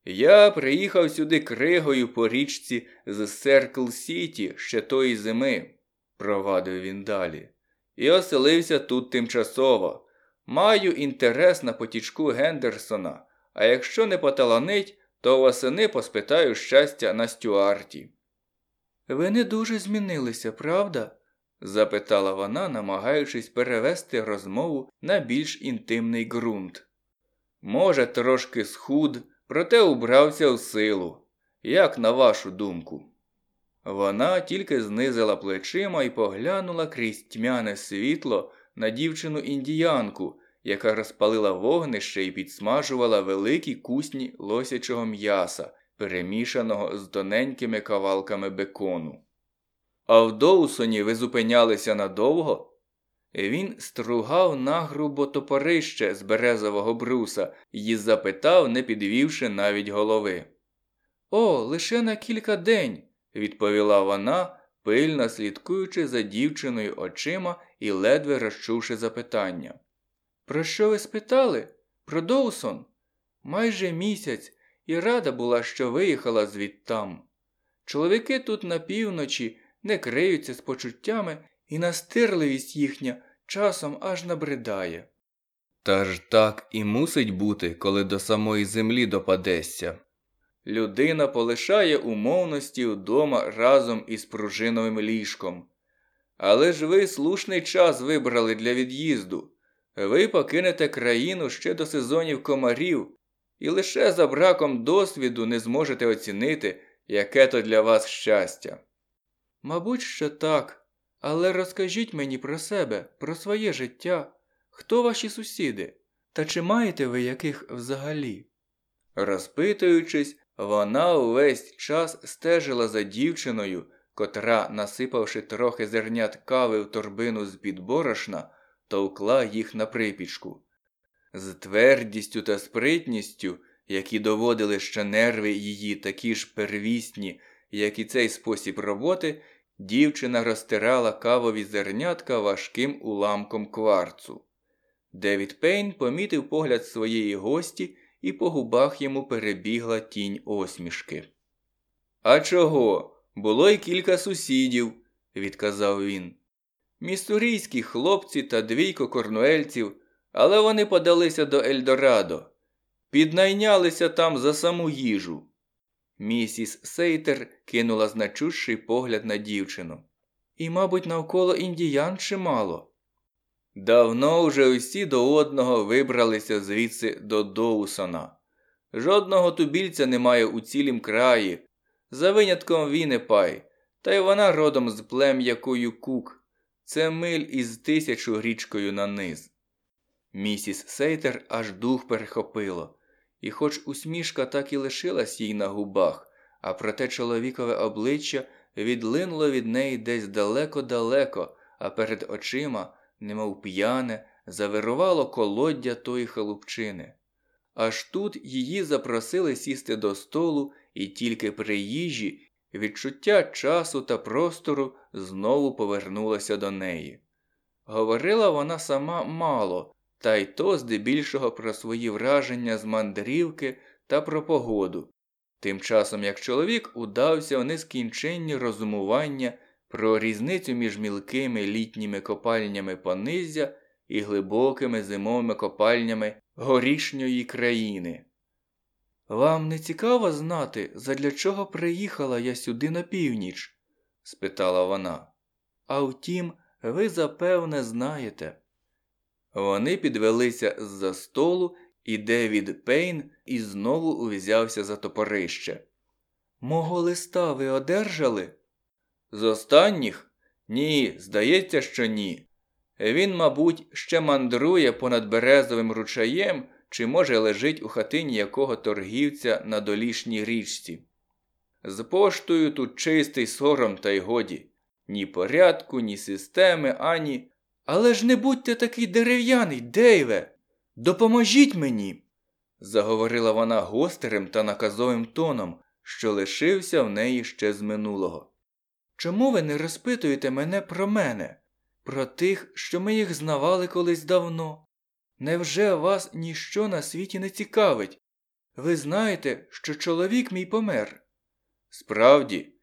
Я приїхав сюди кригою по річці з Серкл-Сіті ще тої зими, провадив він далі, і оселився тут тимчасово. Маю інтерес на потічку Гендерсона, а якщо не поталанить, то восени поспитаю щастя на Стюарті. Ви не дуже змінилися, правда? Запитала вона, намагаючись перевести розмову на більш інтимний ґрунт. Може, трошки схуд, проте убрався в силу. Як на вашу думку? Вона тільки знизила плечима і поглянула крізь тьмяне світло на дівчину-індіянку, яка розпалила вогнище і підсмажувала великі кусні лосячого м'яса, перемішаного з тоненькими кавалками бекону. А в Доусоні ви зупинялися надовго? Він стругав нагрубо топорище з березового бруса і запитав, не підвівши навіть голови. «О, лише на кілька день», – відповіла вона, пильно слідкуючи за дівчиною очима і ледве розчувши запитання. «Про що ви спитали? Про Доусон? Майже місяць, і рада була, що виїхала звідтам. Чоловіки тут на півночі не криються з почуттями, і настирливість їхня часом аж набридає». «Та ж так і мусить бути, коли до самої землі допадешся. Людина полишає умовності вдома разом із пружиновим ліжком. Але ж ви слушний час вибрали для від'їзду. Ви покинете країну ще до сезонів комарів і лише за браком досвіду не зможете оцінити, яке то для вас щастя». «Мабуть, що так. Але розкажіть мені про себе, про своє життя. Хто ваші сусіди? Та чи маєте ви яких взагалі?» Розпитуючись, вона увесь час стежила за дівчиною, котра, насипавши трохи зернят кави в торбину з-під борошна, товкла їх на припічку. З твердістю та спритністю, які доводили, що нерви її такі ж первісні, як і цей спосіб роботи, дівчина розтирала кавові зернятка важким уламком кварцу. Девід Пейн помітив погляд своєї гості, і по губах йому перебігла тінь осмішки. «А чого? Було й кілька сусідів», – відказав він. «Міссурійські хлопці та двійко корнуельців, але вони подалися до Ельдорадо. Піднайнялися там за саму їжу». Місіс Сейтер кинула значущий погляд на дівчину. «І, мабуть, навколо індіян чимало». «Давно вже усі до одного вибралися звідси до Доусона. Жодного тубільця немає у цілім краї, за винятком Віннепай, та й вона родом з плем'я Коюкук. Це миль із 1000 річкою на низ». Місіс Сейтер аж дух перехопило. І хоч усмішка так і лишилась їй на губах, а проте чоловікове обличчя відлинуло від неї десь далеко-далеко, а перед очима, немов п'яне, завирувало колоддя тої халупчини. Аж тут її запросили сісти до столу, і тільки при їжі відчуття часу та простору знову повернулося до неї. Говорила вона сама мало, та й то здебільшого про свої враження з мандрівки та про погоду. Тим часом як чоловік удався в нескінченні розумування про різницю між мілкими літніми копальнями понизя і глибокими зимовими копальнями горішньої країни. «Вам не цікаво знати, задля чого приїхала я сюди на північ?» – спитала вона. «А втім, ви запевне знаєте». Вони підвелися з-за столу, і Девід Пейн і знову узявся за топорище. «Мого листа ви одержали?» «З останніх? Ні, здається, що ні. Він, мабуть, ще мандрує понад березовим ручаєм, чи, може, лежить у хатині якого торгівця на долішній річці. З поштою тут чистий сором та й годі. Ні порядку, ні системи, ані... Але ж не будьте такий дерев'яний, Дейве! Допоможіть мені!» заговорила вона гострим та наказовим тоном, що лишився в неї ще з минулого. «Чому ви не розпитуєте мене про мене? Про тих, що ми їх знавали колись давно? Невже вас ніщо на світі не цікавить? Ви знаєте, що чоловік мій помер? Справді,